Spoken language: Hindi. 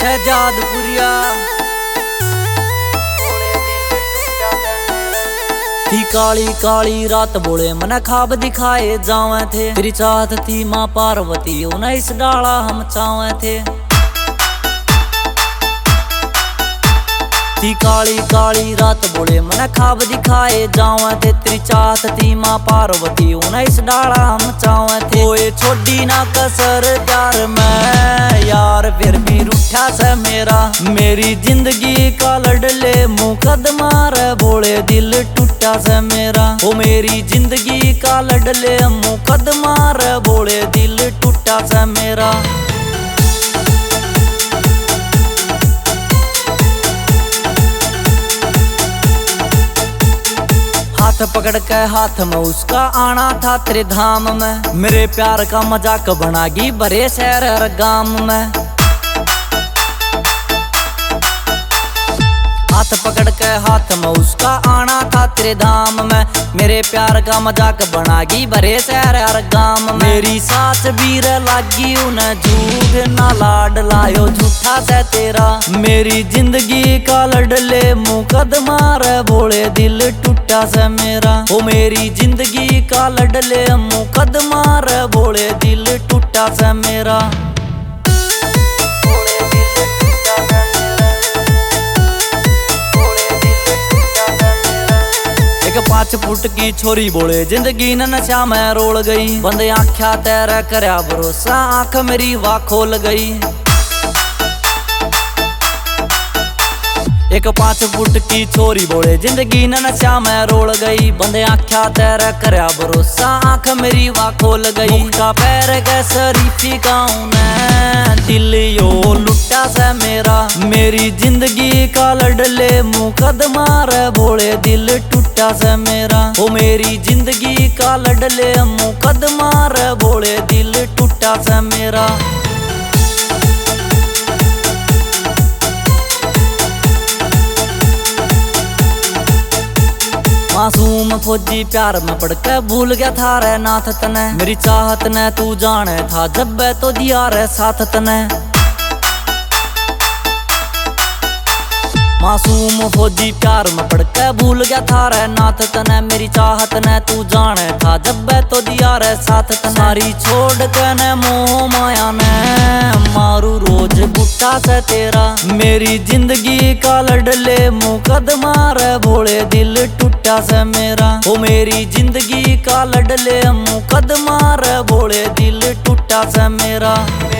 शहजादपुरिया थी काली काली रात बोले मने खाब दिखाए जावे थे। तेरी चाहत थी माँ पार्वती उन्हें इस डाला हम चावे थे। थी काली काली रात बोले मने खाब दिखाए जावे थे। तेरी चाहत थी माँ पार्वती उन्हें इस डाला हम चावे थे। कोई छोड़ी ना कसर प्यार में यार फिर भी रूठा से मेरा। मेरी जिंदगी का लड़ले मुकदमा रे बोले दिल टूटा से मेरा। ओ मेरी जिंदगी का लड़ले मुकदमा रे बोले दिल टूटा से मेरा। हाथ पकड़ के हाथ में उसका आना था तेरे धाम में। मेरे प्यार का मजाक बनागी बड़े शहर हर गांव में। हाथ पकड़ के हाथ में उसका आना था तेरे धाम में। मेरे प्यार का मजाक बनागी बड़े शहर हर गांव में। मेरी सास बीर लागी उन्हें झूठ ना लाड लायो झूठा से तेरा। मेरी जिंदगी का लड़ले मुकदमा रे बोले दिल टूटा से मेरा। ओ मेरी जिंदगी का लड़ले मुकदमा रे बोले दिल टूटा से मेरा। एक 5 फुट की छोरी बोले जिंदगी न नशा में रोल गई। बंदे आख्या तेरा करया भरोसा आंख मेरी वाह खोल गई। एक 5 फुट की छोरी बोले जिंदगी न नशा में रोल गई। बंदे आख्या तेरा करया भरोसा आंख मेरी वाह खोल गई। मुक्का पैर के शरीफी गाँव ने दिल यो लुटा से मेरा। मेरी जिंदगी का लड़ले मुकदमा रे बोले दिल टूटा से मेरा। ओ मेरी जिंदगी का लड़ले मुकदमा रे बोले दिल टूटा से मेरा। मासूम फौजी प्यार में पड़ के भूल गया था रे नाथ तने। मेरी चाहत ने तू जाने था जब तो दिया रे साथ तने। मासूम फौजी प्यार में पड़ के भूल गया था रे नाथ तने। मेरी चाहत ने तू जाने था जब तो दिया रे साथ तने। सारी छोड़ के ने मोह माया ने मारू रोज बुट्टा से तेरा। मेरी जिंदगी का लड़ले मुकदमा रे बोले दिल टूटा से मेरा। ओ मेरी जिंदगी का लड़ले मुकदमा रे बोले दिल टूटा से मेरा।